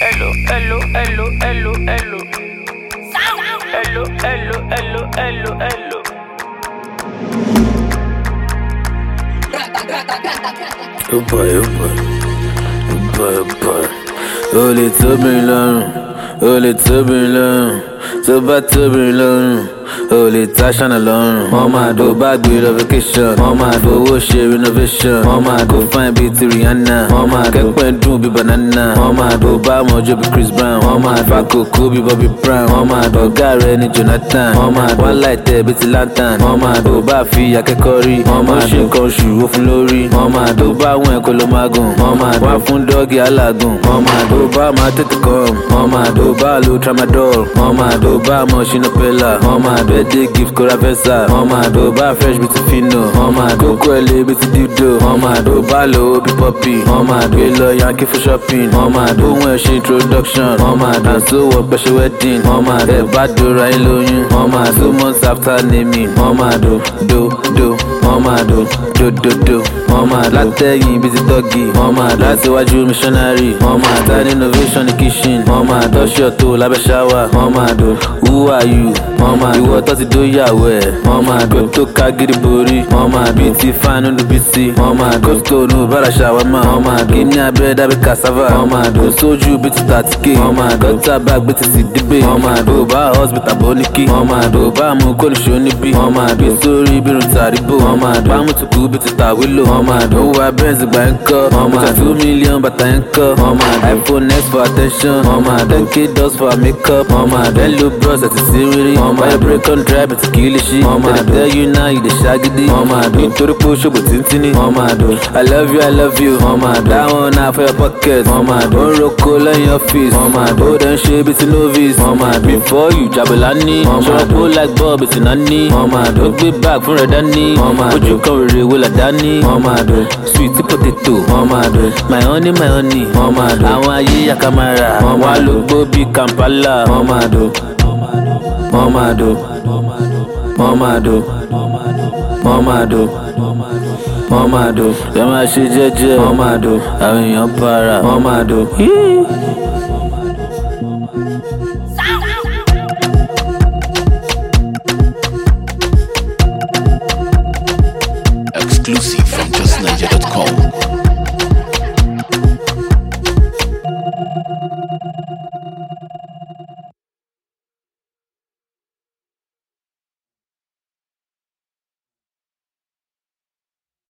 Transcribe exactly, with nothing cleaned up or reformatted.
hello, hello, hello, hello, hello. Hello, hello, hello, hello, hello. Oh boy, oh boy, oh boy, oh boy. Oh, les turbulents, oh, les turbulents, so bad turbulent. Oh, les tâches en alone. Mama do bag with a vacation. Mama do worship renovation. Mama go find beauty Rihanna. Mama get when do be banana. Mama do buy more job be Chris Brown. Mama Paco Kobe Bobby Brown. Mama do Gary ni Jonathan. Mama one light there be lantern. Mama do buy fi akekori. Mama she kan shoe o fun lori. Mama do buy wen ko lo magun. Mama wa fun doggy alagun. Mama do buy ma tete come. Mama do buy lo tramadol. Mama do buy mo shinapella. Mama do birthday gift Coravesa. Mama do buy fresh beauty fino. Mama do quelle beauty dildo. Mama do buy low be poppy. Mama do lo Yankee for shopping. Mama do when she introduction. Mama do so what special wedding. Mama do bad do right loyun. Mama two months after naming. Mama do do do. Mama do do do do. Mama látẹ̀yìn busy doggy. Mama láti wájú missionary. Mama tiny innovation in kitchen. Mama touch your toe lábẹ́ shower. Mama do who are you? Mama ìwọ tó ti do ìyàwó ẹ̀. Mama do tó ká gidi borí. Mama beauty fine on the B C. Mama do stone bára ṣàwámà. Mama do kíní abẹ́rẹ́ dábí cassava. Mama do sójú bí ti thirty k. Mama do gọ́tà bag bí ti sì dígbé. Mama do bá hospital bóníkì. Mama do bá mú kólíṣó níbí. Mama do sórí bírun tàríbò. Mama do bá mú tukú bí ti tàwílò. Mama do wá benz gbà ń kọ́. Mama do two million bàtà ń kọ́. Mama do iPhone X for attention. Mama do ten k dollars for makeup. Mama do hello bros àti sírírí. Mama do break on drive àti kìlìṣí. Mama do tell you now you dey ṣàgídí. Mama do nítorí pé ó ṣògbò tíntínní. Mama do I love you I love you. Mama do that one na for your pocket. Mama do ó ń roko lẹ́yìn ọ́fíìsì. Mama do ó dẹ̀ ń ṣe bí ti novice. Mama do before you jàbọ̀lá ní. Ṣọ̀rọ̀ pé ó like ball bí ti náà ní. Mama do ó gbé bag fún rẹ̀ dání. Mama do ojú kan rere wo là dání. Mama do sweet potato. Mama do my honey my honey. Mama do àwọn ayé yakamara. Mama ló gbó bí Kampala. Mama do Mama do Mama do Mama do Mama do ẹ máa ṣe jẹ́jẹ́. Mama do àwọn èèyàn para. Mama do.